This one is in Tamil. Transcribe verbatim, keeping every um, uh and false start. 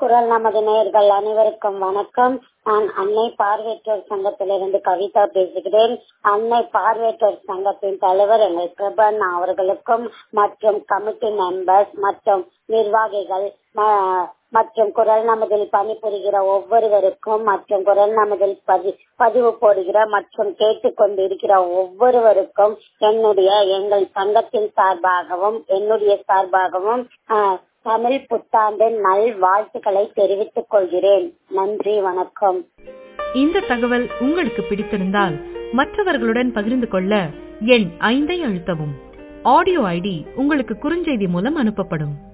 குரல் நமது நேயர்கள் அனைவருக்கும் வணக்கம். நான் அன்னை பார்வையற்றோர் சங்கத்திலிருந்து கவிதா பேசுகிறேன். அன்னை பார்வையற்றோர் சங்கத்தின் தலைவர் எங்கள் பிரபன் அவர்களுக்கும் மற்றும் கமிட்டி மெம்பர்ஸ் மற்றும் நிர்வாகிகள் மற்றும் குரல் நமதில் பணிபுரிகிற ஒவ்வொருவருக்கும் மற்றும் குரல் நமதில் பதி பதிவு போடுகிற மற்றும் கேட்டுக்கொண்டிருக்கிற ஒவ்வொருவருக்கும் என்னுடைய எங்கள் சங்கத்தின் சார்பாகவும் என்னுடைய சார்பாகவும் தமிழ் புத்தாண்டு நல் வாழ்த்துக்களை தெரிவித்துக் கொள்கிறேன். நன்றி, வணக்கம். இந்த தகவல் உங்களுக்கு பிடித்திருந்தால் மற்றவர்களுடன் பகிர்ந்து கொள்ள எண் ஐந்தை அழுத்தவும். ஆடியோ ஐடி உங்களுக்கு குறுஞ்செய்தி மூலம் அனுப்பப்படும்.